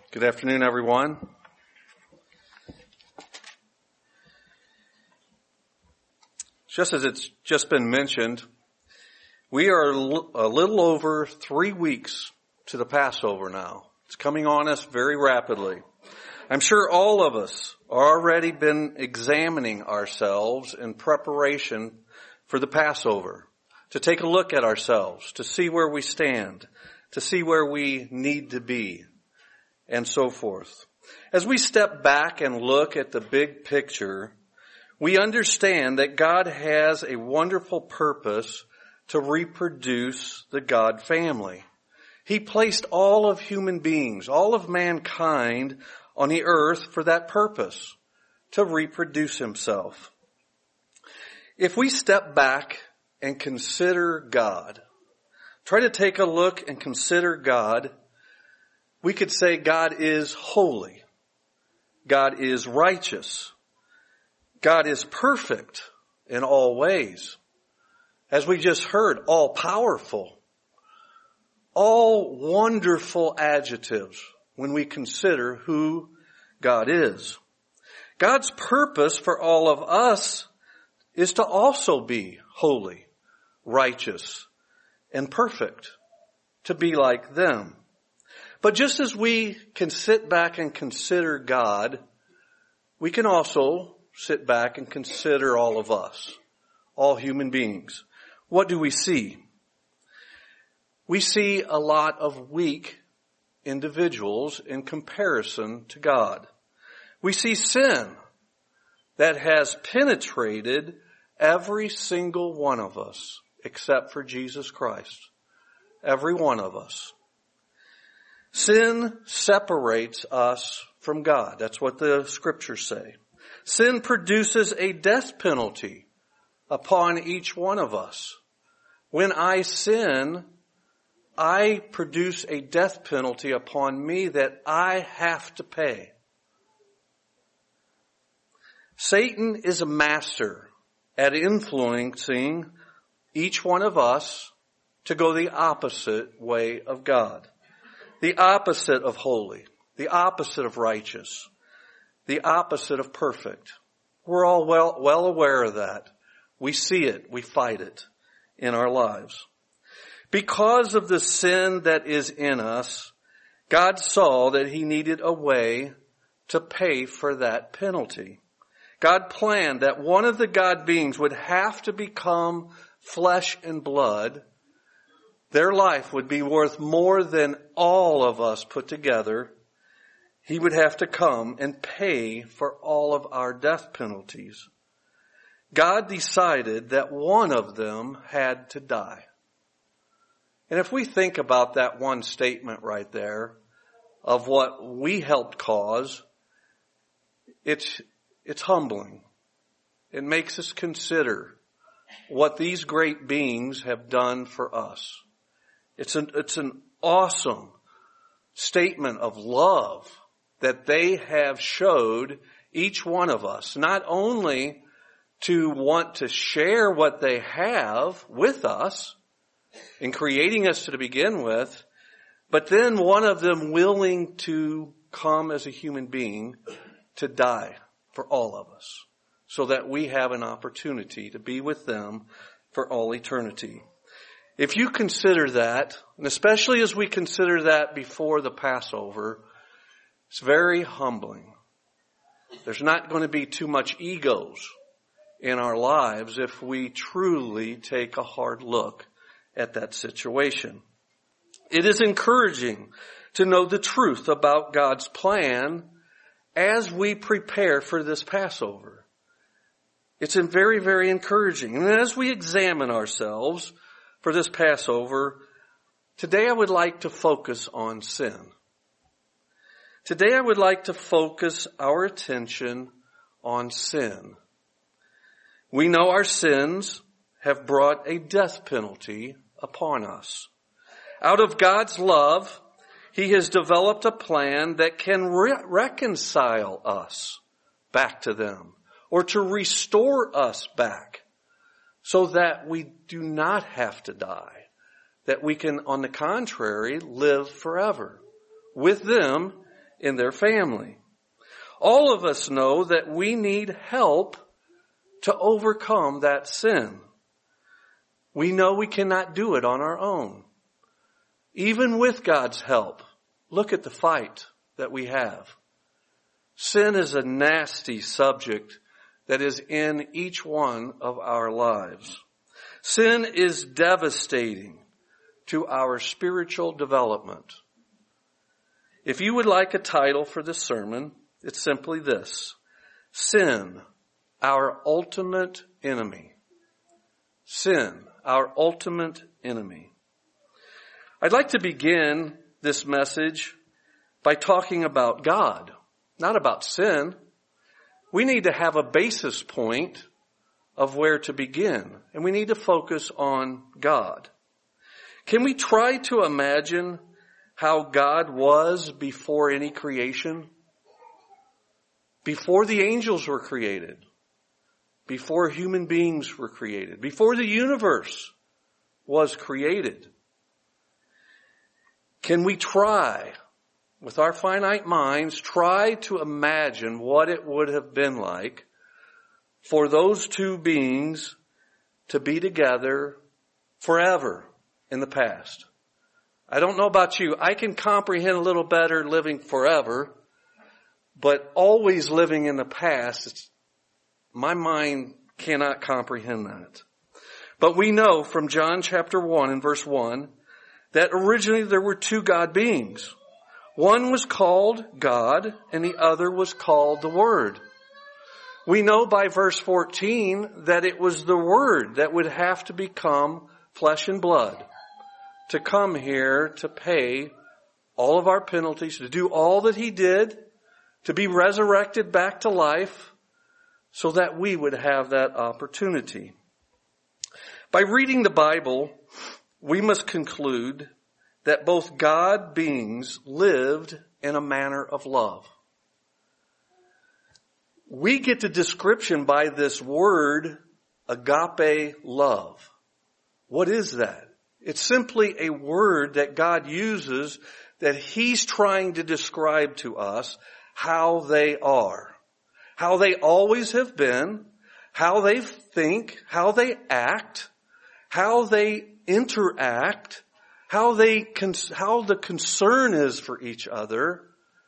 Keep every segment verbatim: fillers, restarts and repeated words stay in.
Good afternoon, everyone. Just as it's just been mentioned, we are a little over three weeks to the Passover now. It's coming on us very rapidly. I'm sure all of us are already been examining ourselves in preparation for the Passover, to take a look at ourselves, to see where we stand, to see where we need to be, and so forth. As we step back and look at the big picture, we understand that God has a wonderful purpose to reproduce the God family. He placed all of human beings, all of mankind on the earth for that purpose, to reproduce himself. If we step back and consider God, try to take a look and consider God, we could say God is holy. God is righteous. God is perfect in all ways. As we just heard, all powerful. All wonderful adjectives when we consider who God is. God's purpose for all of us is to also be holy, righteous, and perfect, to be like them. But just as we can sit back and consider God, we can also sit back and consider all of us, all human beings. What do we see? We see a lot of weak individuals in comparison to God. We see sin that has penetrated every single one of us except for Jesus Christ. Every one of us. Sin separates us from God. That's what the scriptures say. Sin produces a death penalty upon each one of us. When I sin, I produce a death penalty upon me that I have to pay. Satan is a master at influencing each one of us to go the opposite way of God. The opposite of holy. The opposite of righteous. The opposite of perfect. We're all well, well aware of that. We see it. We fight it in our lives. Because of the sin that is in us, God saw that He needed a way to pay for that penalty. God planned that one of the God beings would have to become flesh and blood. Their life would be worth more than all of us put together. He would have to come and pay for all of our death penalties. God decided that one of them had to die. And if we think about that one statement right there of what we helped cause, it's, it's humbling. It makes us consider what these great beings have done for us. It's an, it's an awesome statement of love that they have showed each one of us, not only to want to share what they have with us in creating us to begin with, but then one of them willing to come as a human being to die for all of us so that we have an opportunity to be with them for all eternity. If you consider that, and especially as we consider that before the Passover, it's very humbling. There's not going to be too much egos in our lives if we truly take a hard look at that situation. It is encouraging to know the truth about God's plan as we prepare for this Passover. It's very, very encouraging. And as we examine ourselves for this Passover, today I would like to focus on sin. Today I would like to focus our attention on sin. We know our sins have brought a death penalty upon us. Out of God's love, He has developed a plan that can re- reconcile us back to them, or to restore us back so that we do not have to die, that we can, on the contrary, live forever with them in their family. All of us know that we need help to overcome that sin. We know we cannot do it on our own. Even with God's help, look at the fight that we have. Sin is a nasty subject that is in each one of our lives. Sin is devastating to our spiritual development. If you would like a title for this sermon, it's simply this: Sin, our ultimate enemy. Sin, our ultimate enemy. I'd like to begin this message by talking about God, not about sin. We need to have a basis point of where to begin, and we need to focus on God. Can we try to imagine how God was before any creation? Before the angels were created, before human beings were created, before the universe was created. Can we try, with our finite minds, try to imagine what it would have been like for those two beings to be together forever in the past? I don't know about you. I can comprehend a little better living forever, but always living in the past, it's, my mind cannot comprehend that. But we know from John chapter one and verse one that originally there were two God beings. One was called God and the other was called the Word. We know by verse fourteen that it was the Word that would have to become flesh and blood to come here to pay all of our penalties, to do all that He did, to be resurrected back to life so that we would have that opportunity. By reading the Bible, we must conclude that both God beings lived in a manner of love. We get the description by this word, agape love. What is that? It's simply a word that God uses that He's trying to describe to us how they are, how they always have been, how they think, how they act, how they interact, how they how the concern is for each other.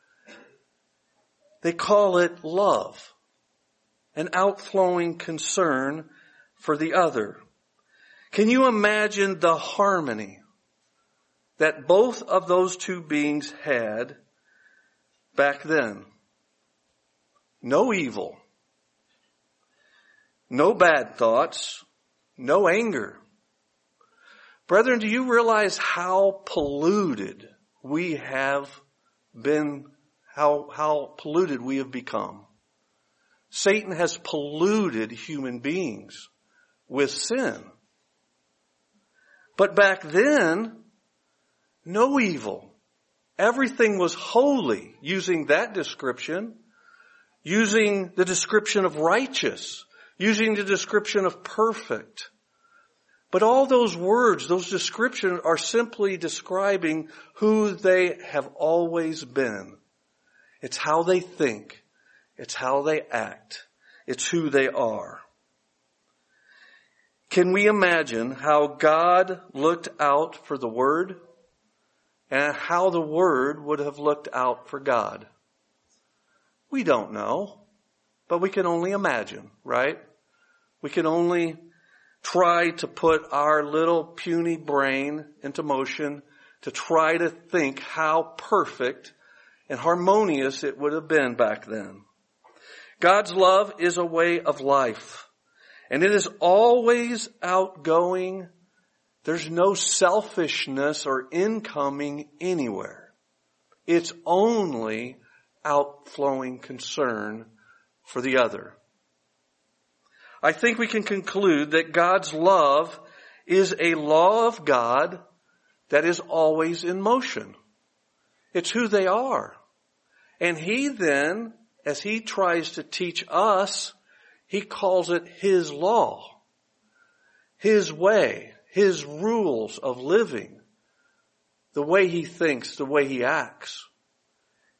They call it love, an outflowing concern for the other. Can you imagine the harmony that both of those two beings had back then? No evil, no bad thoughts, no anger. Brethren, do you realize how polluted we have been, how, how polluted we have become? Satan has polluted human beings with sin. But back then, no evil. Everything was holy, using that description, using the description of righteous, using the description of perfect. But all those words, those descriptions are simply describing who they have always been. It's how they think. It's how they act. It's who they are. Can we imagine how God looked out for the Word and how the Word would have looked out for God? We don't know, but we can only imagine, right? We can only try to put our little puny brain into motion to try to think how perfect and harmonious it would have been back then. God's love is a way of life, and it is always outgoing. There's no selfishness or incoming anywhere. It's only outflowing concern for the other. I think we can conclude that God's love is a law of God that is always in motion. It's who they are. And He then, as He tries to teach us, He calls it His law, His way, His rules of living, the way He thinks, the way He acts.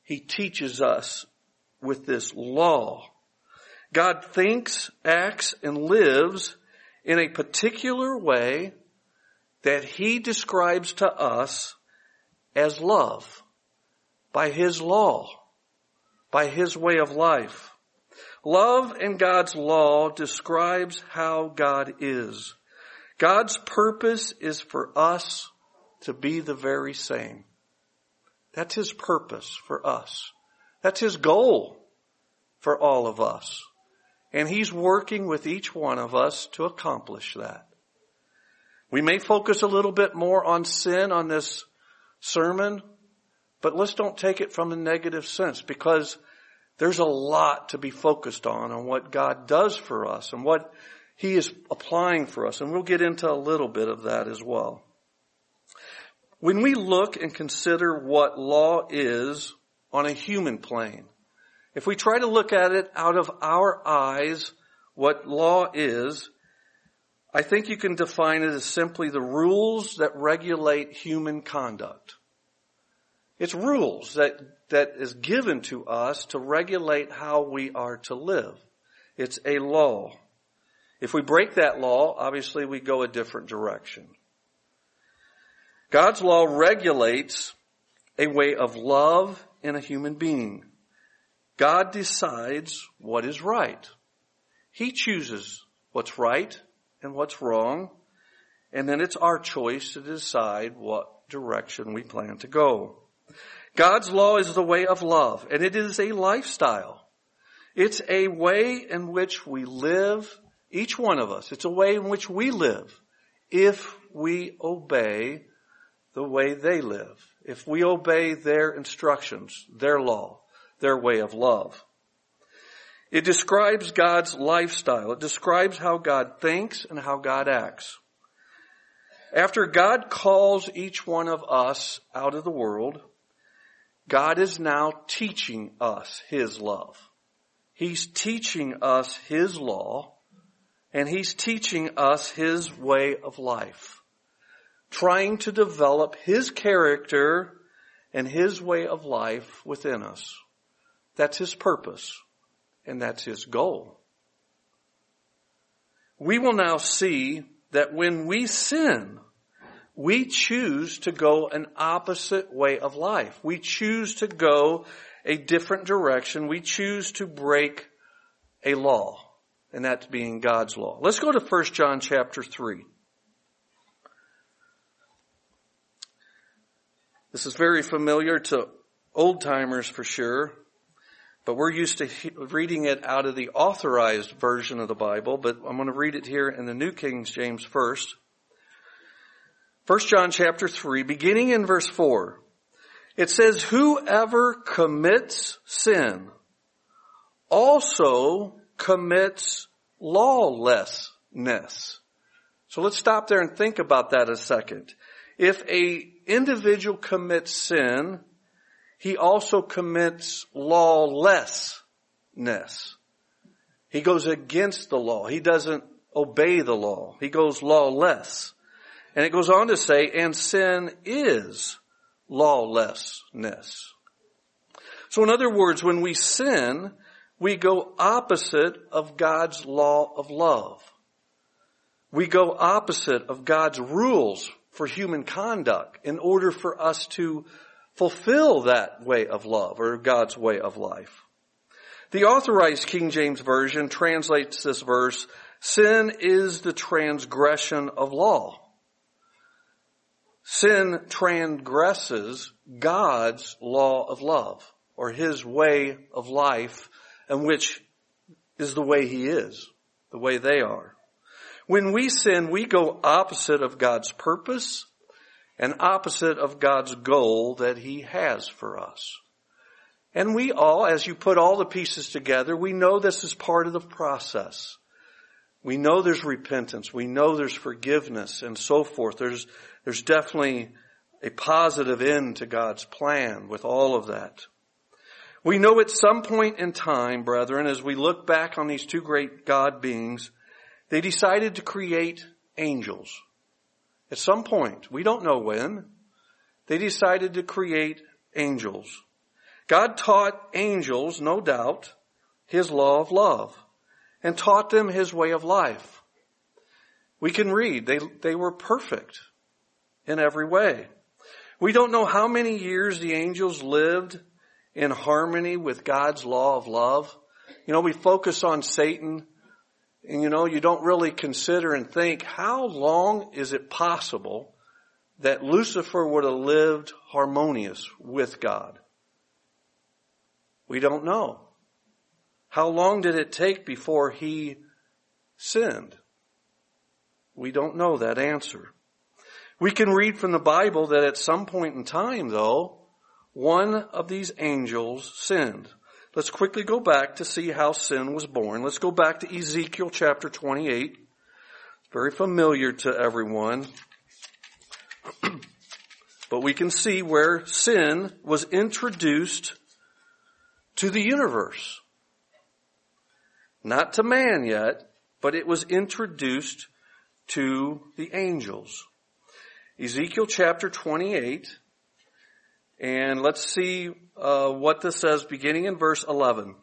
He teaches us with this law. God thinks, acts, and lives in a particular way that He describes to us as love by His law, by His way of life. Love and God's law describes how God is. God's purpose is for us to be the very same. That's His purpose for us. That's His goal for all of us. And He's working with each one of us to accomplish that. We may focus a little bit more on sin on this sermon, but let's don't take it from a negative sense, because there's a lot to be focused on, on what God does for us and what He is applying for us. And we'll get into a little bit of that as well. When we look and consider what law is on a human plane, if we try to look at it out of our eyes, what law is, I think you can define it as simply the rules that regulate human conduct. It's rules that, that is given to us to regulate how we are to live. It's a law. If we break that law, obviously we go a different direction. God's law regulates a way of love in a human being. God decides what is right. He chooses what's right and what's wrong, and then it's our choice to decide what direction we plan to go. God's law is the way of love, and it is a lifestyle. It's a way in which we live, each one of us. It's a way in which we live if we obey the way they live, if we obey their instructions, their law, their way of love. It describes God's lifestyle. It describes how God thinks and how God acts. After God calls each one of us out of the world, God is now teaching us His love. He's teaching us His law, and He's teaching us His way of life, trying to develop His character and His way of life within us. That's His purpose, and that's His goal. We will now see that when we sin, we choose to go an opposite way of life. We choose to go a different direction. We choose to break a law, and that's being God's law. Let's go to First John chapter three. This is very familiar to old-timers for sure, but we're used to he- reading it out of the authorized version of the Bible, but I'm going to read it here in the New King James first. First John chapter three, beginning in verse four. It says, whoever commits sin also commits lawlessness. So let's stop there and think about that a second. If a individual commits sin, he also commits lawlessness. He goes against the law. He doesn't obey the law. He goes lawless. And it goes on to say, and sin is lawlessness. So in other words, when we sin, we go opposite of God's law of love. We go opposite of God's rules for human conduct in order for us to fulfill that way of love or God's way of life. The Authorized King James Version translates this verse, sin is the transgression of law. Sin transgresses God's law of love, or His way of life, and which is the way He is, the way they are. When we sin, we go opposite of God's purpose and opposite of God's goal that He has for us. And we all, as you put all the pieces together, we know this is part of the process. We know there's repentance. We know there's forgiveness and so forth. There's, there's definitely a positive end to God's plan with all of that. We know at some point in time, brethren, as we look back on these two great God beings, they decided to create angels. At some point, we don't know when, they decided to create angels. God taught angels, no doubt, his law of love and taught them his way of life. We can read they, they were perfect in every way. We don't know how many years the angels lived in harmony with God's law of love. You know, we focus on Satan, and you know, you don't really consider and think, how long is it possible that Lucifer would have lived harmonious with God? We don't know. How long did it take before he sinned? We don't know that answer. We can read from the Bible that at some point in time, though, one of these angels sinned. Let's quickly go back to see how sin was born. Let's go back to Ezekiel chapter twenty-eight. It's very familiar to everyone. But we can see where sin was introduced to the universe. Not to man yet, but it was introduced to the angels. Ezekiel chapter twenty-eight. And let's see uh, what this says beginning in verse eleven.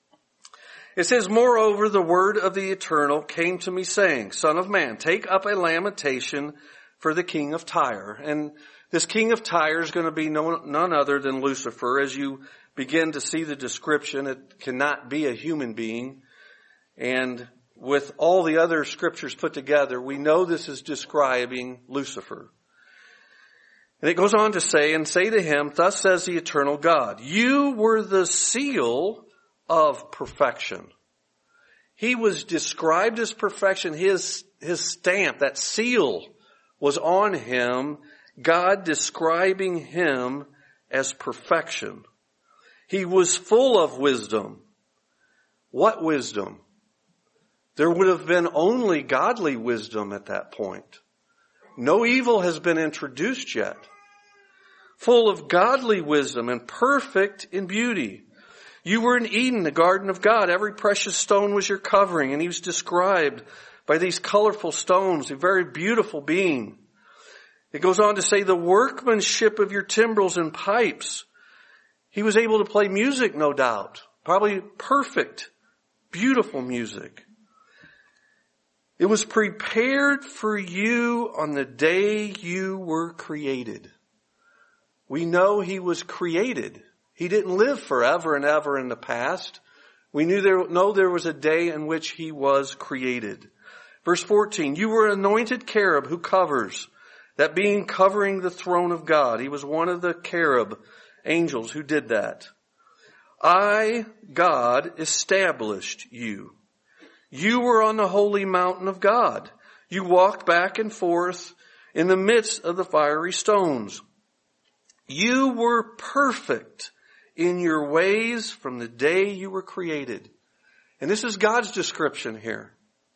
It says, "Moreover, the word of the Eternal came to me saying, Son of man, take up a lamentation for the king of Tyre." And this king of Tyre is going to be no, none other than Lucifer. As you begin to see the description, it cannot be a human being. And with all the other scriptures put together, we know this is describing Lucifer. And it goes on to say, "And say to him, Thus says the eternal God, you were the seal of perfection." He was described as perfection. His, his stamp, that seal, was on him. God describing him as perfection. He was full of wisdom. What wisdom? There would have been only godly wisdom at that point. No evil has been introduced yet. Full of godly wisdom and perfect in beauty. You were in Eden, the garden of God. Every precious stone was your covering. And he was described by these colorful stones, a very beautiful being. It goes on to say, the workmanship of your timbrels and pipes. He was able to play music, no doubt. Probably perfect, beautiful music. It was prepared for you on the day you were created. We know he was created. He didn't live forever and ever in the past. We knew there, know there was a day in which he was created. Verse fourteen, you were an anointed cherub who covers, that being covering the throne of God. He was one of the cherub angels who did that. I, God, established you. You were on the holy mountain of God. You walked back and forth in the midst of the fiery stones. You were perfect in your ways from the day you were created. And this is God's description here.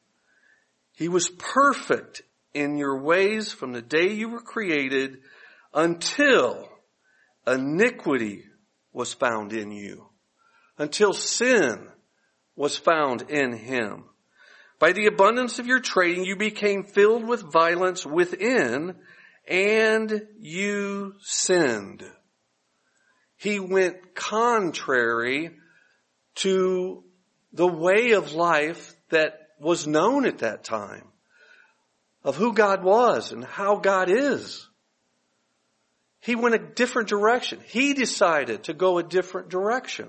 He was perfect in your ways from the day you were created until iniquity was found in you. Until sin was found in him. By the abundance of your trading, you became filled with violence within, and you sinned. He went contrary to the way of life that was known at that time, of who God was and how God is. He went a different direction. He decided to go a different direction.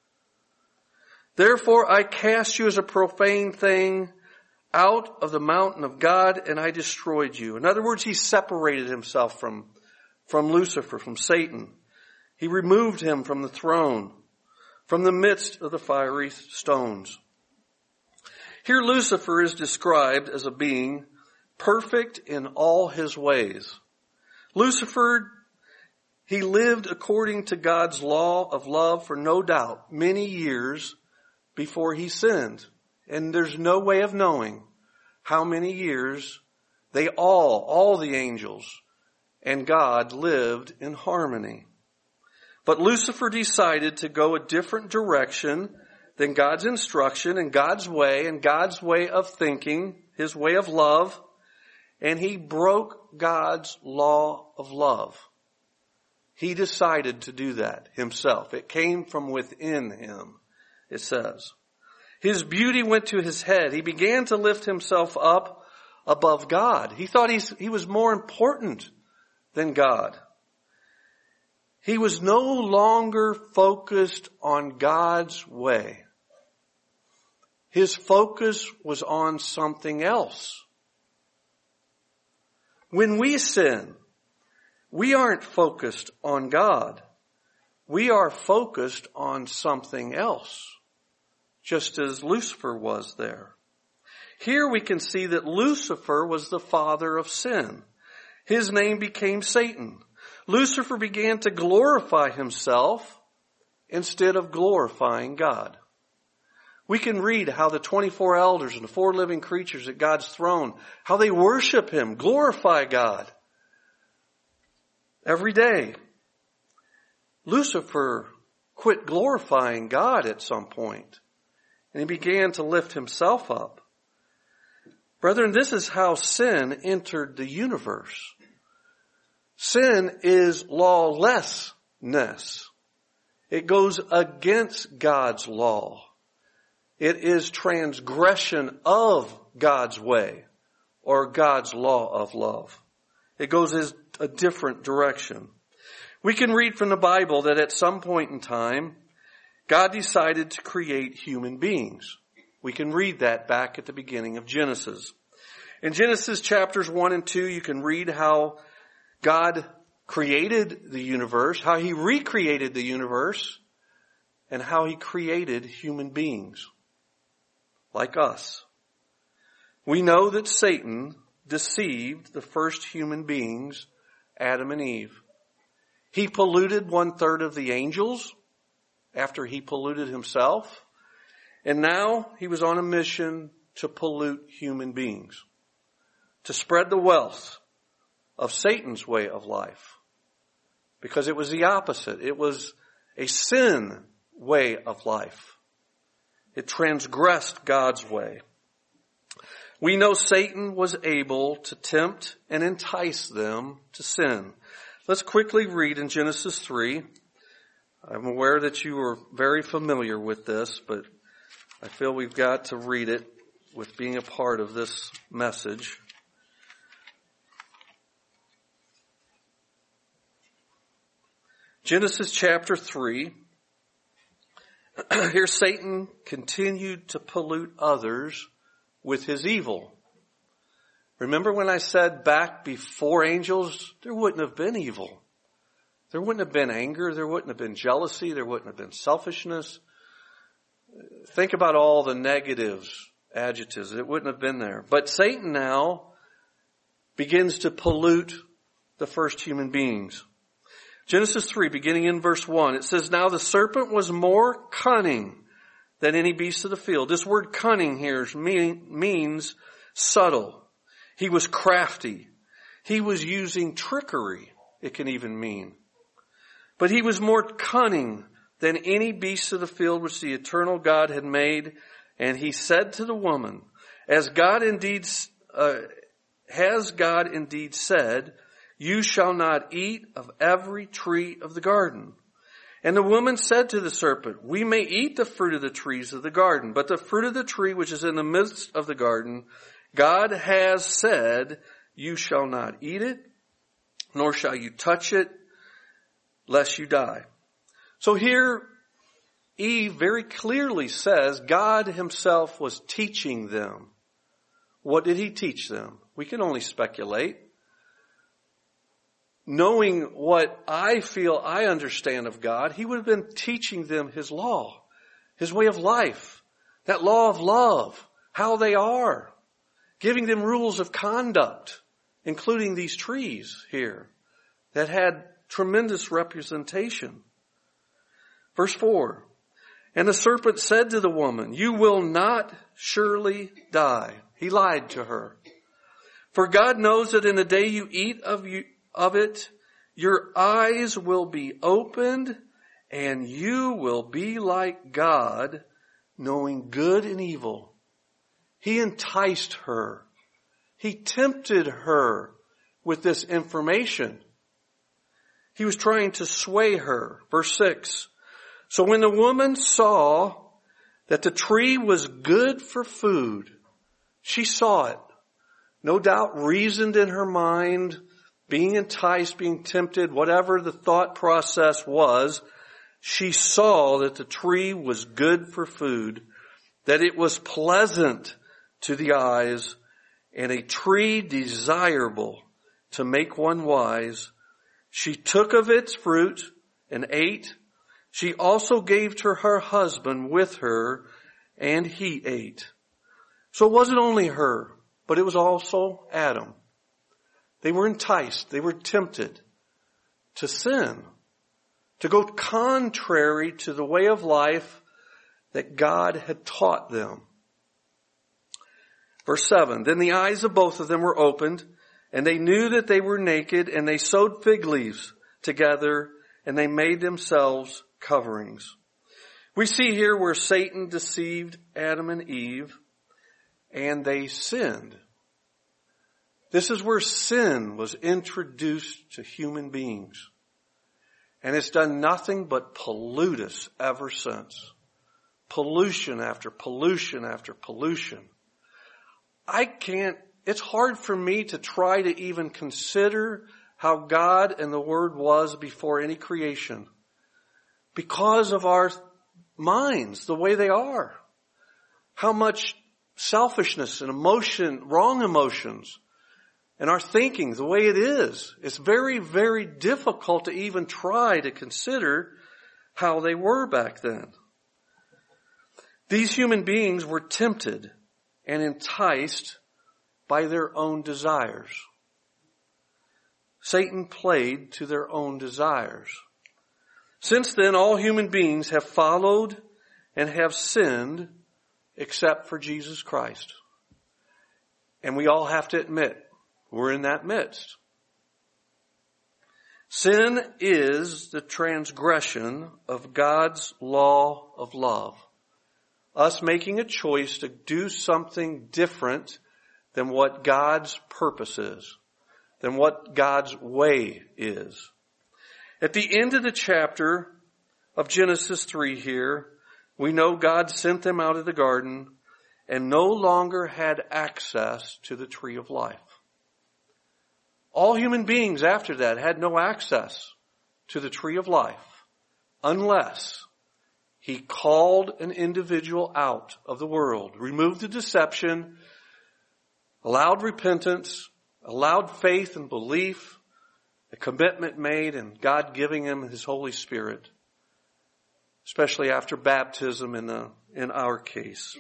Therefore I cast you as a profane thing out of the mountain of God, and I destroyed you. In other words, he separated himself from, from Lucifer, from Satan. He removed him from the throne, from the midst of the fiery stones. Here Lucifer is described as a being perfect in all his ways. Lucifer, he lived according to God's law of love for no doubt many years before he sinned. And there's no way of knowing how many years they all, all the angels and God lived in harmony. But Lucifer decided to go a different direction than God's instruction and God's way and God's way of thinking, his way of love, and he broke God's law of love. He decided to do that himself. It came from within him, it says. His beauty went to his head. He began to lift himself up above God. He thought he's, he was more important than God. He was no longer focused on God's way. His focus was on something else. When we sin, we aren't focused on God. We are focused on something else, just as Lucifer was there. Here we can see that Lucifer was the father of sin. His name became Satan. Lucifer began to glorify himself instead of glorifying God. We can read how the twenty-four elders and the four living creatures at God's throne, how they worship him, glorify God every day. Lucifer quit glorifying God at some point, and he began to lift himself up. Brethren, this is how sin entered the universe. Sin is lawlessness. It goes against God's law. It is transgression of God's way or God's law of love. It goes in a different direction. We can read from the Bible that at some point in time, God decided to create human beings. We can read that back at the beginning of Genesis. In Genesis chapters one and two, you can read how God created the universe, how he recreated the universe, and how he created human beings like us. We know that Satan deceived the first human beings, Adam and Eve. He polluted one third of the angels after he polluted himself. And now he was on a mission to pollute human beings, to spread the wealth of Satan's way of life, because it was the opposite. It was a sin way of life. It transgressed God's way. We know Satan was able to tempt and entice them to sin. Let's quickly read in Genesis three. I'm aware that you are very familiar with this, but I feel we've got to read it with being a part of this message. Genesis chapter three. Here Satan continued to pollute others with his evil. Remember when I said back before angels, there wouldn't have been evil. There wouldn't have been anger. There wouldn't have been jealousy. There wouldn't have been selfishness. Think about all the negatives, adjectives. It wouldn't have been there. But Satan now begins to pollute the first human beings. Genesis three, beginning in verse one, it says, "Now the serpent was more cunning than any beast of the field." This word cunning here mean, means subtle. He was crafty. He was using trickery, it can even mean. But he was more cunning than any beast of the field which the eternal God had made. And he said to the woman, As God indeed, uh, has God indeed said, you shall not eat of every tree of the garden. And the woman said to the serpent, We may eat the fruit of the trees of the garden, but the fruit of the tree which is in the midst of the garden, God has said, You shall not eat it, nor shall you touch it, lest you die. So here, Eve very clearly says God himself was teaching them. What did he teach them? We can only speculate. Knowing what I feel I understand of God, he would have been teaching them his law, his way of life, that law of love, how they are, giving them rules of conduct, including these trees here that had tremendous representation. Verse four, and the serpent said to the woman, You will not surely die. He lied to her. For God knows that in the day you eat of you, of it, your eyes will be opened and you will be like God, knowing good and evil. He enticed her. He tempted her with this information. He was trying to sway her. Verse six. So when the woman saw that the tree was good for food, she saw it. No doubt reasoned in her mind, being enticed, being tempted, whatever the thought process was, she saw that the tree was good for food, that it was pleasant to the eyes, and a tree desirable to make one wise. She took of its fruit and ate. She also gave to her husband with her, and he ate. So it wasn't only her, but it was also Adam. They were enticed, they were tempted to sin, to go contrary to the way of life that God had taught them. Verse seven, then the eyes of both of them were opened, and they knew that they were naked, and they sewed fig leaves together, and they made themselves coverings. We see here where Satan deceived Adam and Eve, and they sinned. This is where sin was introduced to human beings. And it's done nothing but pollute us ever since. Pollution after pollution after pollution. I can't, it's hard for me to try to even consider how God and the Word was before any creation. Because of our minds, the way they are. How much selfishness and emotion, wrong emotions, and our thinking, the way it is. It's very, very difficult to even try to consider how they were back then. These human beings were tempted and enticed by their own desires. Satan played to their own desires. Since then, all human beings have followed and have sinned except for Jesus Christ. And we all have to admit, we're in that midst. Sin is the transgression of God's law of love. Us making a choice to do something different than what God's purpose is, than what God's way is. At the end of the chapter of Genesis three here, we know God sent them out of the garden and no longer had access to the tree of life. All human beings after that had no access to the tree of life unless He called an individual out of the world, removed the deception, allowed repentance, allowed faith and belief, a commitment made, and God giving him His Holy Spirit, especially after baptism in the, in our case.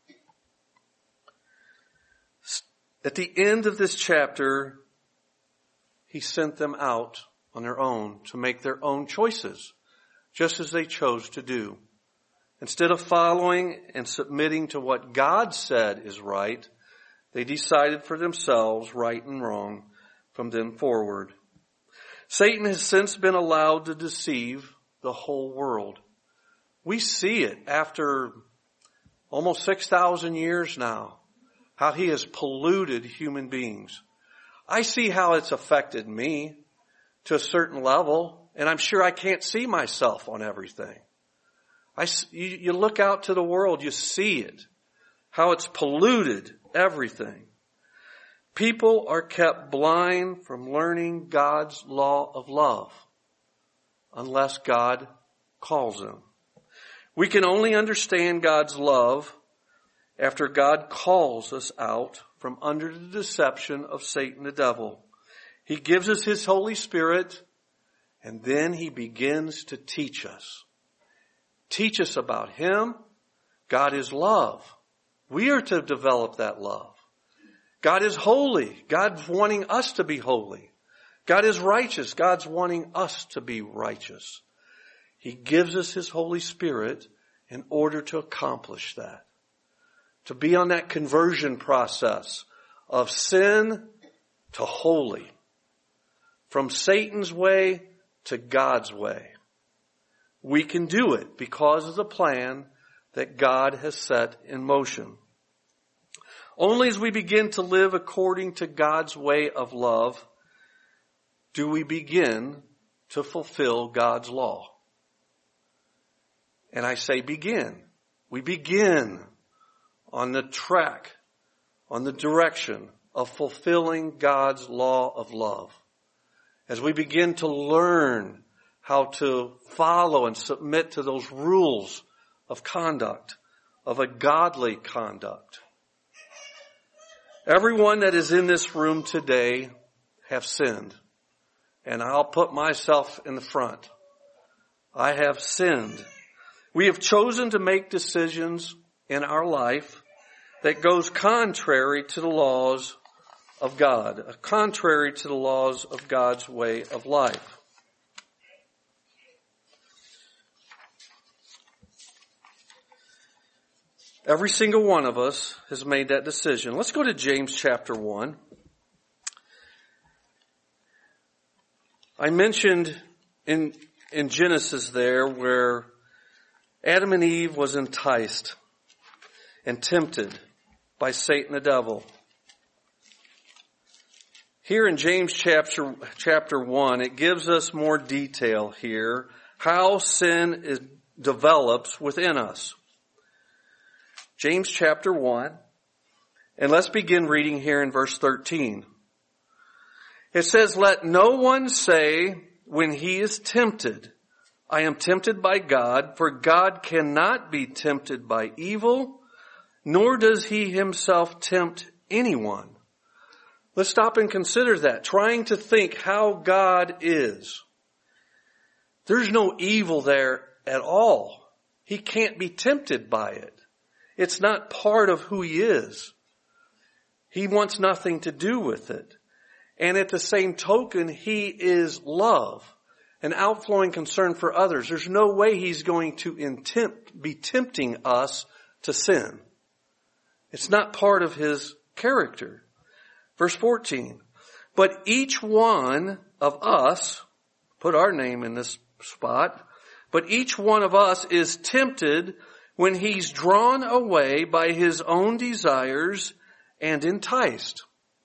At the end of this chapter, He sent them out on their own to make their own choices, just as they chose to do. Instead of following and submitting to what God said is right, they decided for themselves right and wrong from then forward. Satan has since been allowed to deceive the whole world. We see it after almost six thousand years now, how he has polluted human beings. I see how it's affected me to a certain level, and I'm sure I can't see myself on everything. I, you, you look out to the world, you see it, how it's polluted everything. People are kept blind from learning God's law of love unless God calls them. We can only understand God's love after God calls us out from under the deception of Satan the devil. He gives us His Holy Spirit, and then He begins to teach us. Teach us about Him. God is love. We are to develop that love. God is holy. God's wanting us to be holy. God is righteous. God's wanting us to be righteous. He gives us His Holy Spirit in order to accomplish that. To be on that conversion process of sin to holy. From Satan's way to God's way. We can do it because of the plan that God has set in motion. Only as we begin to live according to God's way of love do we begin to fulfill God's law. And I say begin. We begin on the track, on the direction of fulfilling God's law of love. As we begin to learn how to follow and submit to those rules of conduct, of a godly conduct. Everyone that is in this room today have sinned. And I'll put myself in the front. I have sinned. We have chosen to make decisions in our life that goes contrary to the laws of God, contrary to the laws of God's way of life. Every single one of us has made that decision. Let's go to James chapter one. I mentioned in, in Genesis there where Adam and Eve was enticed and tempted by Satan the devil. Here in James chapter, chapter one, it gives us more detail here how sin is, develops within us. James chapter one, and let's begin reading here in verse thirteen. It says, "Let no one say when he is tempted, I am tempted by God, for God cannot be tempted by evil, nor does he himself tempt anyone." Let's stop and consider that, trying to think how God is. There's no evil there at all. He can't be tempted by it. It's not part of who he is. He wants nothing to do with it. And at the same token, he is love, an outflowing concern for others. There's no way he's going to intempt, be tempting us to sin. It's not part of his character. Verse fourteen, "But each one of us," put our name in this spot, "but each one of us is tempted when he's drawn away by his own desires and enticed."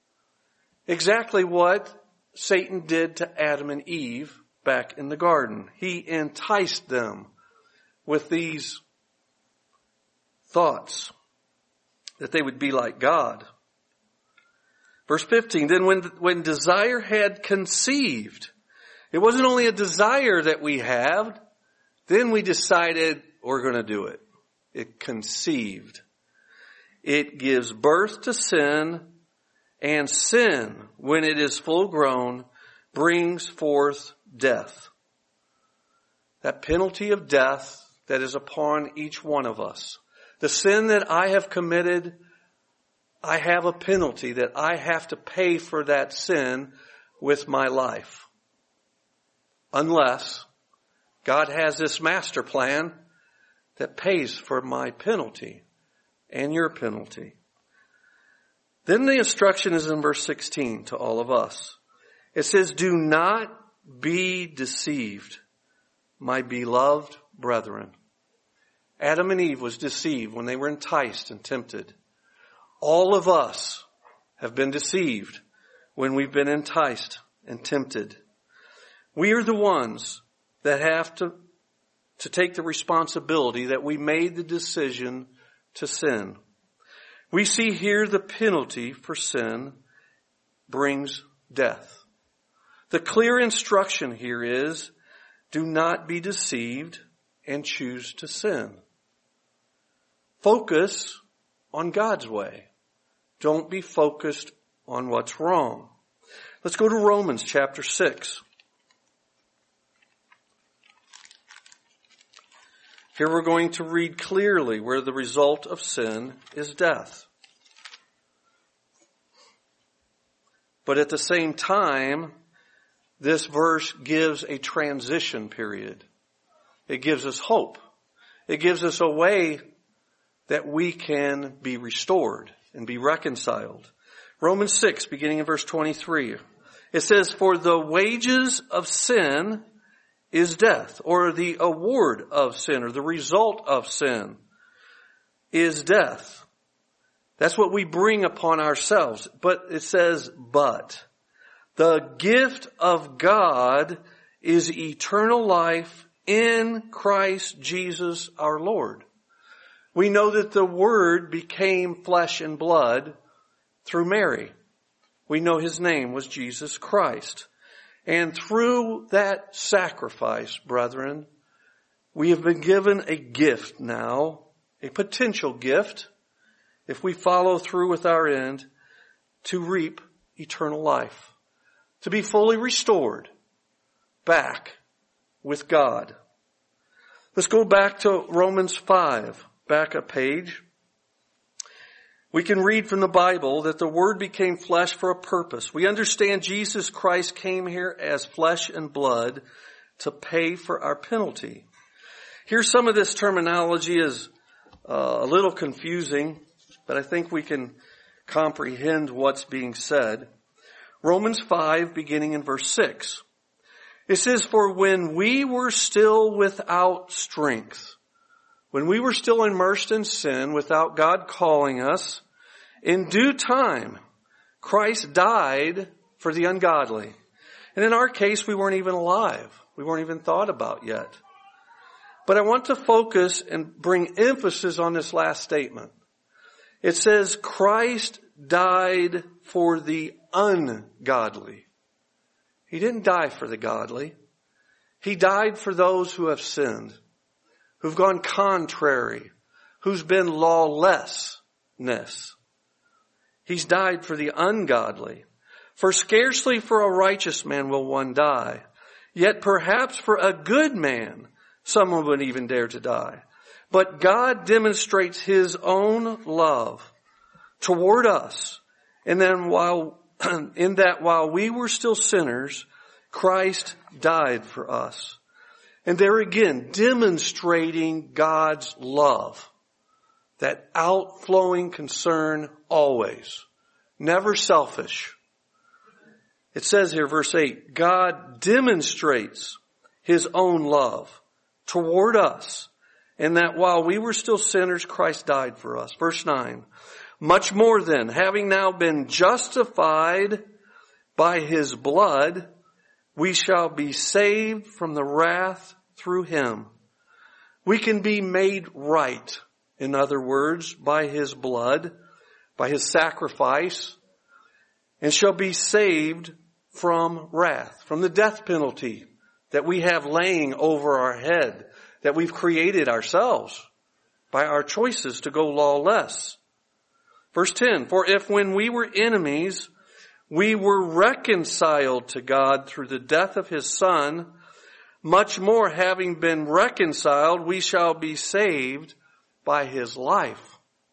Exactly what Satan did to Adam and Eve back in the garden. He enticed them with these thoughts that they would be like God. Verse fifteen, "Then when, when desire had conceived," it wasn't only a desire that we have, then we decided we're going to do it. It conceived. It gives birth to sin, and sin, when it is full grown, brings forth death. That penalty of death that is upon each one of us. The sin that I have committed, I have a penalty that I have to pay for that sin with my life. Unless God has this master plan that pays for my penalty and your penalty. Then the instruction is in verse sixteen to all of us. It says, "Do not be deceived, my beloved brethren." Adam and Eve was deceived when they were enticed and tempted. All of us have been deceived when we've been enticed and tempted. We are the ones that have to, to take the responsibility that we made the decision to sin. We see here the penalty for sin brings death. The clear instruction here is, do not be deceived and choose to sin. Focus on God's way. Don't be focused on what's wrong. Let's go to Romans chapter six. Here we're going to read clearly where the result of sin is death. But at the same time, this verse gives a transition period. It gives us hope. It gives us a way that we can be restored and be reconciled. Romans six, beginning in verse twenty-three. It says, "For the wages of sin is death," or the award of sin, or the result of sin is death. That's what we bring upon ourselves. But it says, "But the gift of God is eternal life in Christ Jesus our Lord. We know that the Word became flesh and blood through Mary. We know His name was Jesus Christ. And through that sacrifice, brethren, we have been given a gift now, a potential gift, if we follow through with our end, to reap eternal life, to be fully restored back with God. Let's go back to Romans five, back a page. We can read from the Bible that the Word became flesh for a purpose. We understand Jesus Christ came here as flesh and blood to pay for our penalty. Here, some of this terminology is uh, a little confusing, but I think we can comprehend what's being said. Romans five, beginning in verse six. It says, "For when we were still without strength," when we were still immersed in sin, without God calling us, "in due time, Christ died for the ungodly." And in our case, we weren't even alive. We weren't even thought about yet. But I want to focus and bring emphasis on this last statement. It says, Christ died for the ungodly. He didn't die for the godly. He died for those who have sinned, who've gone contrary, who's been lawlessness. He's died for the ungodly. For scarcely for a righteous man will one die. Yet perhaps for a good man, someone would even dare to die. But God demonstrates His own love toward us. And then while, in that while we were still sinners, Christ died for us. And there again, demonstrating God's love. That outflowing concern always. Never selfish. It says here, verse eight, God demonstrates His own love toward us, and that while we were still sinners, Christ died for us. Verse nine, much more then, having now been justified by His blood, we shall be saved from the wrath through Him. We can be made right, in other words, by His blood, by His sacrifice, and shall be saved from wrath, from the death penalty that we have laying over our head, that we've created ourselves by our choices to go lawless. Verse ten, for if when we were enemies, we were reconciled to God through the death of His Son, much more having been reconciled, we shall be saved by His life.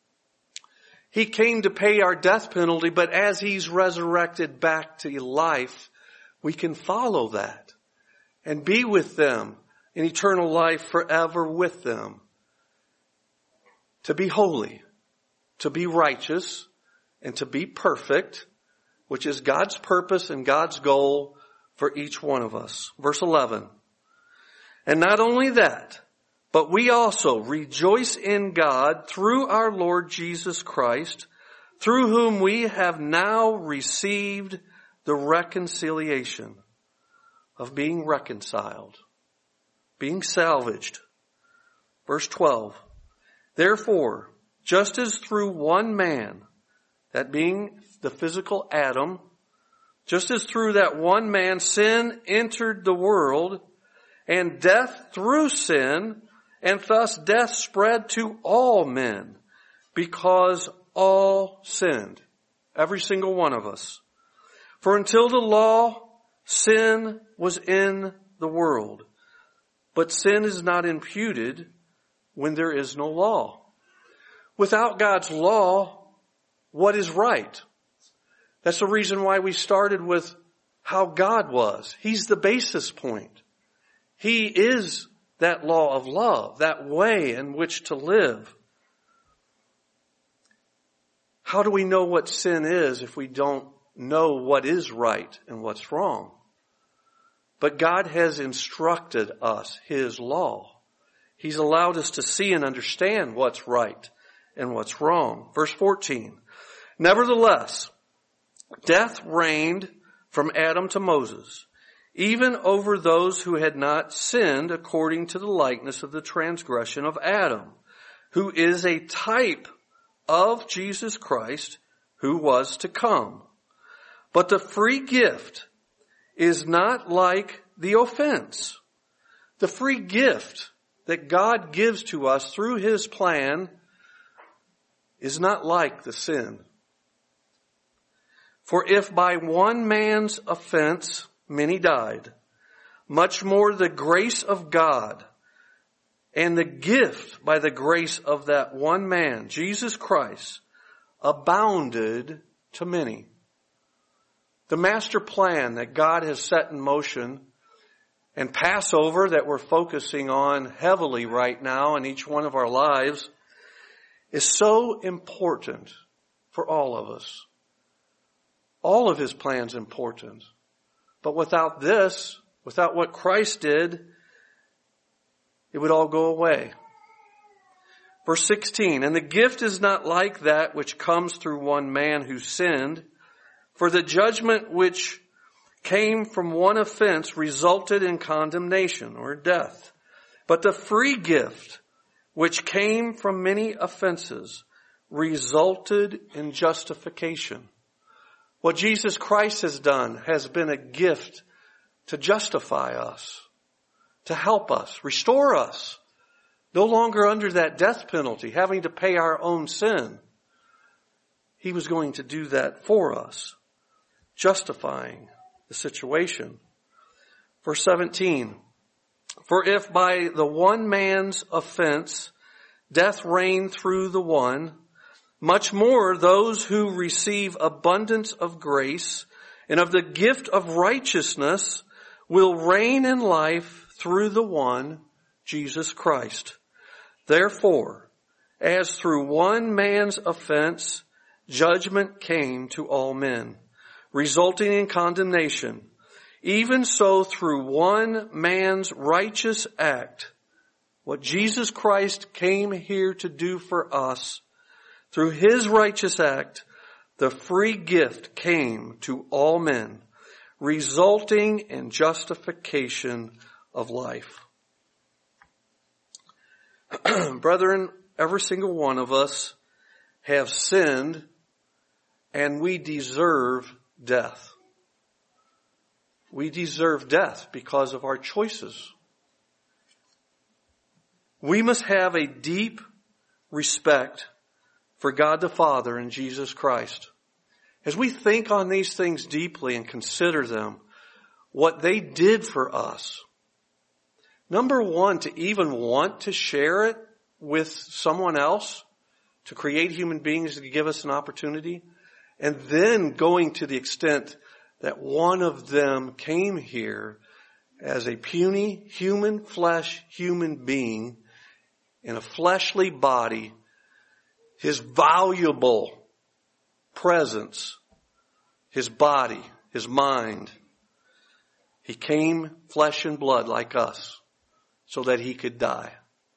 He came to pay our death penalty, but as He's resurrected back to life, we can follow that and be with them in eternal life forever with them. To be holy, to be righteous, and to be perfect, which is God's purpose and God's goal for each one of us. Verse eleven. And not only that, but we also rejoice in God through our Lord Jesus Christ, through whom we have now received the reconciliation of being reconciled, being salvaged. Verse twelve. Therefore, just as through one man, that being the physical Adam, just as through that one man sin entered the world, and death through sin, and thus death spread to all men, because all sinned, every single one of us. For until the law, sin was in the world, but sin is not imputed when there is no law. Without God's law, what is right? That's the reason why we started with how God was. He's the basis point. He is that law of love, that way in which to live. How do we know what sin is if we don't know what is right and what's wrong? But God has instructed us His law. He's allowed us to see and understand what's right and what's wrong. Verse fourteen. Nevertheless, death reigned from Adam to Moses, even over those who had not sinned according to the likeness of the transgression of Adam, who is a type of Jesus Christ, who was to come. But the free gift is not like the offense. The free gift that God gives to us through His plan is not like the sin. For if by one man's offense many died, much more the grace of God and the gift by the grace of that one man, Jesus Christ, abounded to many. The master plan that God has set in motion, and Passover that we're focusing on heavily right now in each one of our lives, is so important for all of us. All of His plan's important. But without this, without what Christ did, it would all go away. Verse sixteen, and the gift is not like that which comes through one man who sinned, for the judgment which came from one offense resulted in condemnation or death. But the free gift which came from many offenses resulted in justification. What Jesus Christ has done has been a gift to justify us, to help us, restore us. No longer under that death penalty, having to pay our own sin. He was going to do that for us, justifying the situation. Verse seventeen, for if by the one man's offense death reigned through the one, much more those who receive abundance of grace and of the gift of righteousness will reign in life through the one, Jesus Christ. Therefore, as through one man's offense, judgment came to all men, resulting in condemnation, even so through one man's righteous act, what Jesus Christ came here to do for us, through His righteous act, the free gift came to all men, resulting in justification of life. Brethren, every single one of us have sinned and we deserve death. We deserve death because of our choices. We must have a deep respect for God the Father and Jesus Christ. As we think on these things deeply and consider them, what they did for us, number one, to even want to share it with someone else, to create human beings to give us an opportunity, and then going to the extent that one of them came here as a puny human flesh human being in a fleshly body, His valuable presence, His body, His mind. He came flesh and blood like us so that He could die.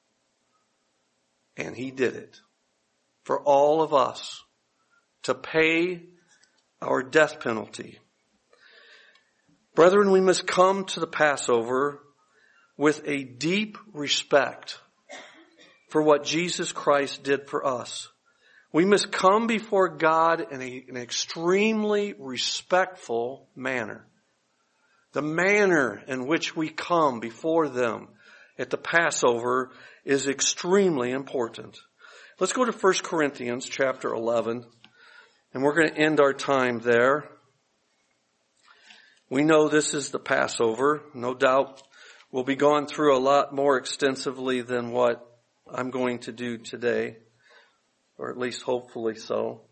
And He did it for all of us to pay our death penalty. Brethren, we must come to the Passover with a deep respect for what Jesus Christ did for us. We must come before God in a, an extremely respectful manner. The manner in which we come before them at the Passover is extremely important. Let's go to First Corinthians chapter eleven, and we're going to end our time there. We know this is the Passover. No doubt we'll be going through a lot more extensively than what I'm going to do today, or at least hopefully so.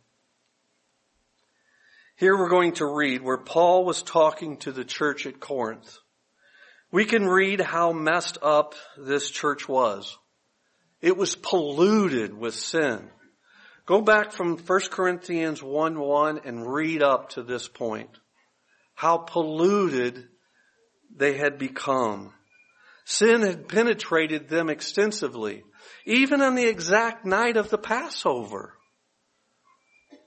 Here we're going to read where Paul was talking to the church at Corinth. We can read how messed up this church was. It was polluted with sin. Go back from First Corinthians one one and read up to this point. How polluted they had become. Sin had penetrated them extensively, even on the exact night of the Passover.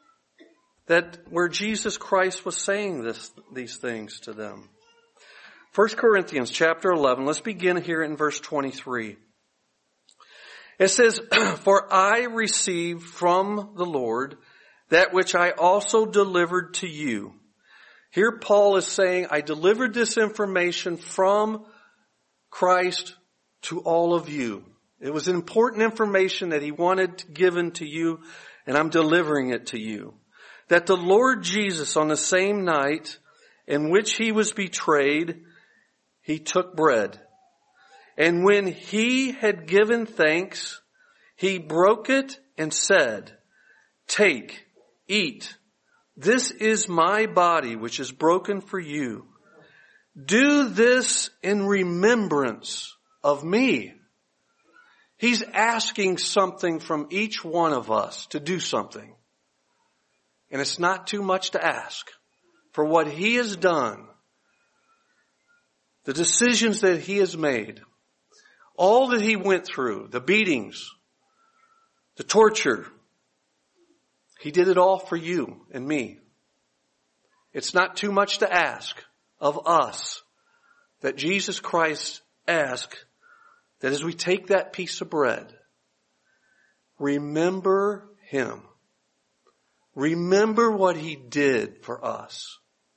That where Jesus Christ was saying this, these things to them. First Corinthians chapter eleven, let's begin here in verse twenty-three. It says, "For I received from the Lord that which I also delivered to you." Here Paul is saying, I delivered this information from Christ to all of you. It was important information that he wanted given to you, and I'm delivering it to you. That the Lord Jesus, on the same night in which he was betrayed, he took bread. And when he had given thanks, he broke it and said, "Take, eat. This is my body, which is broken for you. Do this in remembrance of me." He's asking something from each one of us to do something. And it's not too much to ask. For what he has done, the decisions that he has made, all that he went through, the beatings, the torture, he did it all for you and me. It's not too much to ask of us that Jesus Christ asked that as we take that piece of bread, remember him. Remember what he did for us.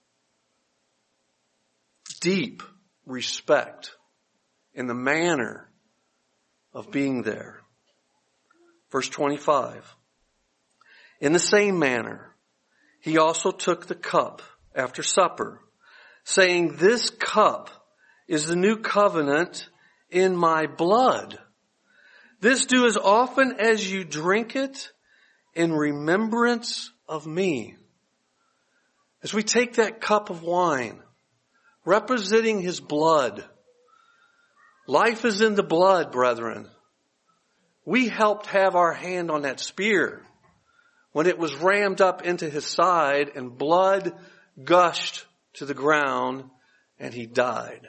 Deep respect in the manner of being there. Verse twenty-five. In the same manner, he also took the cup after supper, saying, "This cup is the new covenant in my blood. This do as often as you drink it in remembrance of me." As we take that cup of wine, representing his blood. Life is in the blood, brethren. We helped have our hand on that spear when it was rammed up into his side and blood gushed to the ground and he died.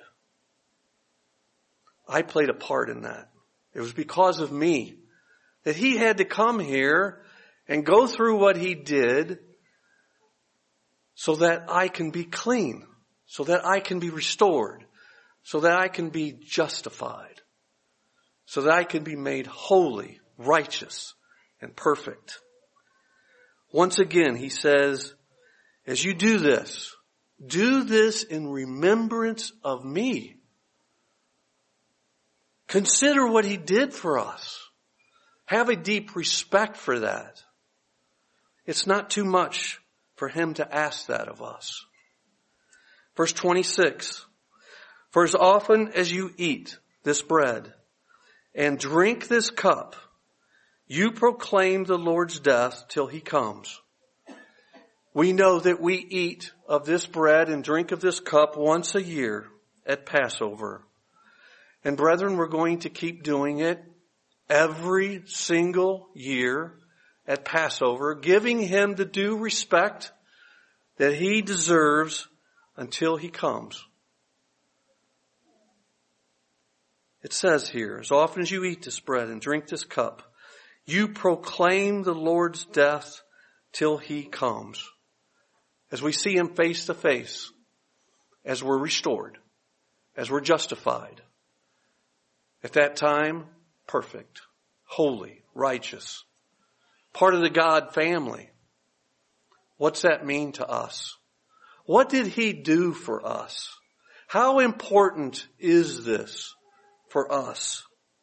I played a part in that. It was because of me that he had to come here and go through what he did so that I can be clean, so that I can be restored, so that I can be justified, so that I can be made holy, righteous, and perfect. Once again, he says, as you do this, do this in remembrance of me. Consider what he did for us. Have a deep respect for that. It's not too much for him to ask that of us. Verse twenty-six, "For as often as you eat this bread and drink this cup, you proclaim the Lord's death till he comes." We know that we eat of this bread and drink of this cup once a year at Passover. And brethren, we're going to keep doing it every single year at Passover, giving him the due respect that he deserves until he comes. It says here, as often as you eat this bread and drink this cup, you proclaim the Lord's death till he comes. As we see him face to face, as we're restored, as we're justified. At that time, perfect, holy, righteous, part of the God family. What's that mean to us? What did he do for us? How important is this for us?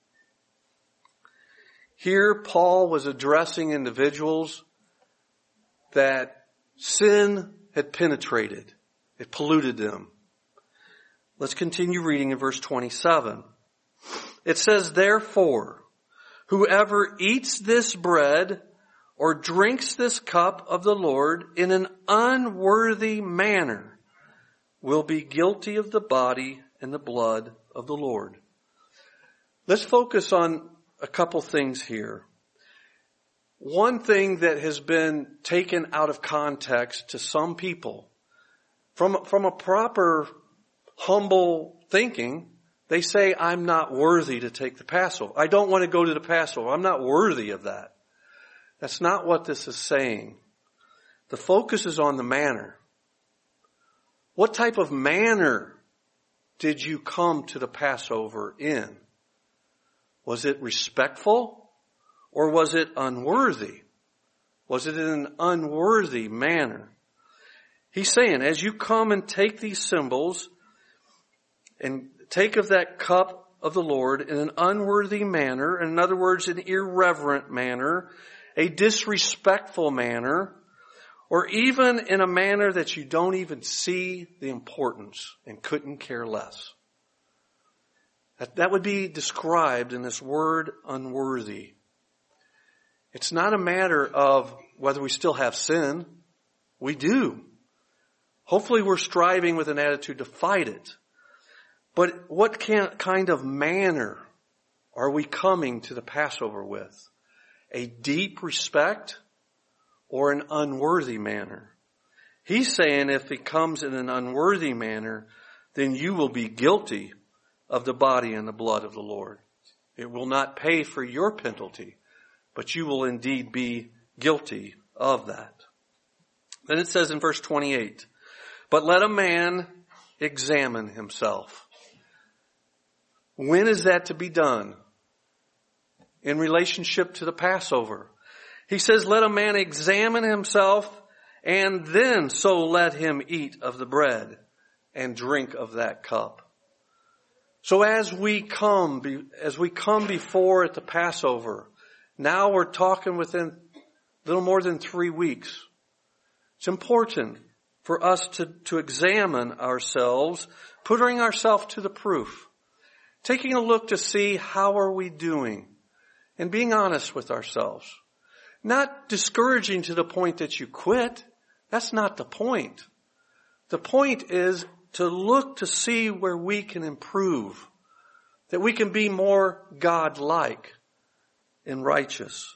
Here, Paul was addressing individuals that sin had penetrated. It polluted them. Let's continue reading in verse twenty-seven. It says, "Therefore, whoever eats this bread or drinks this cup of the Lord in an unworthy manner will be guilty of the body and the blood of the Lord." Let's focus on a couple things here. One thing that has been taken out of context to some people, from, from a proper, humble thinking, they say, I'm not worthy to take the Passover. I don't want to go to the Passover. I'm not worthy of that. That's not what this is saying. The focus is on the manner. What type of manner did you come to the Passover in? Was it respectful or was it unworthy? Was it in an unworthy manner? He's saying, as you come and take these symbols and take of that cup of the Lord in an unworthy manner, in other words, an irreverent manner, a disrespectful manner, or even in a manner that you don't even see the importance and couldn't care less. That, that would be described in this word unworthy. It's not a matter of whether we still have sin. We do. Hopefully we're striving with an attitude to fight it. But what can, kind of manner are we coming to the Passover with? A deep respect or an unworthy manner? He's saying if it comes in an unworthy manner, then you will be guilty of the body and the blood of the Lord. It will not pay for your penalty, but you will indeed be guilty of that. Then it says in verse twenty-eight, but let a man examine himself. When is that to be done? In relationship to the Passover. He says, let a man examine himself, and then so let him eat of the bread and drink of that cup. So as we come, as we come before at the Passover, now we're talking within a little more than three weeks. It's important for us to, to examine ourselves, putting ourselves to the proof, taking a look to see how are we doing, and being honest with ourselves. Not discouraging to the point that you quit. That's not the point. The point is to look to see where we can improve, that we can be more God-like and righteous.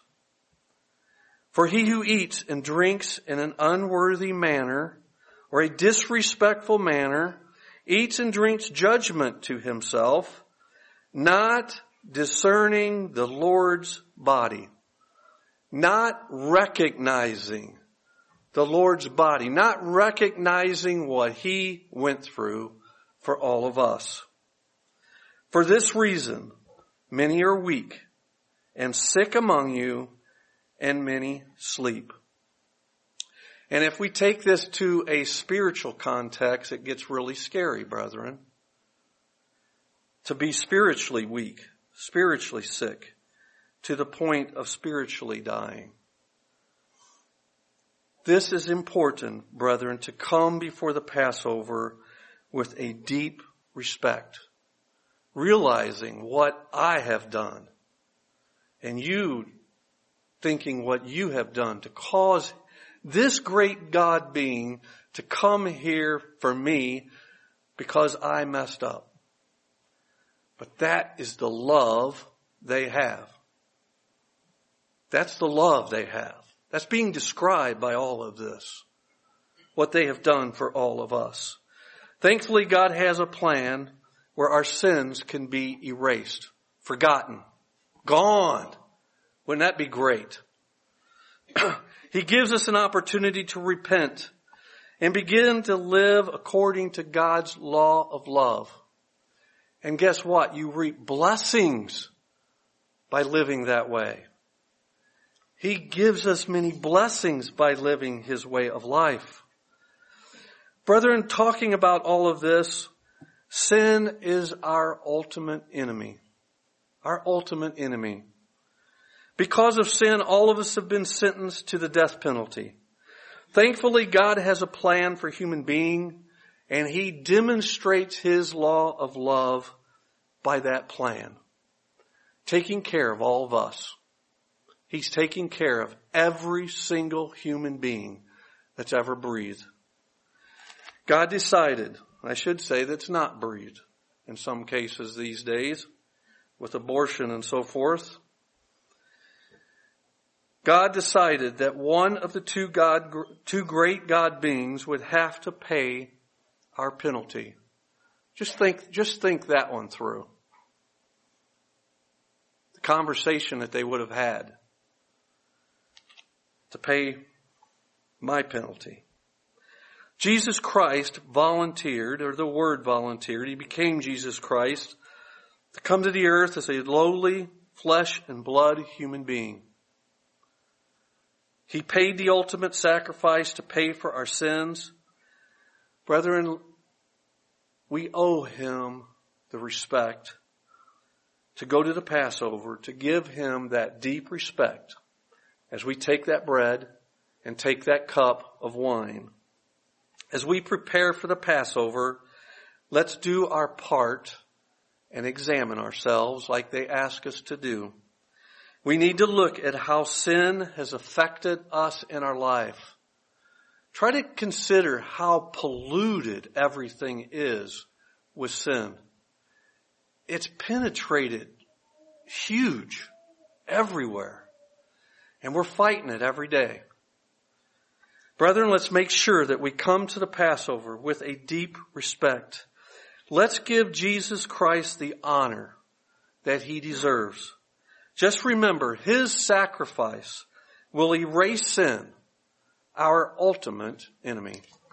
For he who eats and drinks in an unworthy manner or a disrespectful manner eats and drinks judgment to himself, not discerning the Lord's body, not recognizing the Lord's body, not recognizing what he went through for all of us. For this reason, many are weak and sick among you, and many sleep. And if we take this to a spiritual context, it gets really scary, brethren. To be spiritually weak, spiritually sick, to the point of spiritually dying. This is important, brethren, to come before the Passover with a deep respect, realizing what I have done, and you thinking what you have done to cause this great God being to come here for me because I messed up. But that is the love they have. That's the love they have. That's being described by all of this. What they have done for all of us. Thankfully, God has a plan where our sins can be erased, forgotten, gone. Wouldn't that be great? He gives us an opportunity to repent and begin to live according to God's law of love. And guess what? You reap blessings by living that way. He gives us many blessings by living his way of life. Brethren, talking about all of this, sin is our ultimate enemy. Our ultimate enemy. Because of sin, all of us have been sentenced to the death penalty. Thankfully, God has a plan for human being, and he demonstrates his law of love by that plan. Taking care of all of us. He's taking care of every single human being that's ever breathed. God decided, I should say that's not breathed in some cases these days, with abortion and so forth. God decided that one of the two God, two great God beings would have to pay our penalty. Just think, just think that one through. The conversation that they would have had to pay my penalty. Jesus Christ volunteered, or the word volunteered, he became Jesus Christ to come to the earth as a lowly, flesh and blood human being. He paid the ultimate sacrifice to pay for our sins. Brethren, we owe him the respect to go to the Passover, to give him that deep respect as we take that bread and take that cup of wine. As we prepare for the Passover, let's do our part and examine ourselves like they ask us to do. We need to look at how sin has affected us in our life. Try to consider how polluted everything is with sin. It's penetrated huge everywhere. And we're fighting it every day. Brethren, let's make sure that we come to the Passover with a deep respect. Let's give Jesus Christ the honor that he deserves. Just remember, his sacrifice will erase sin, our ultimate enemy.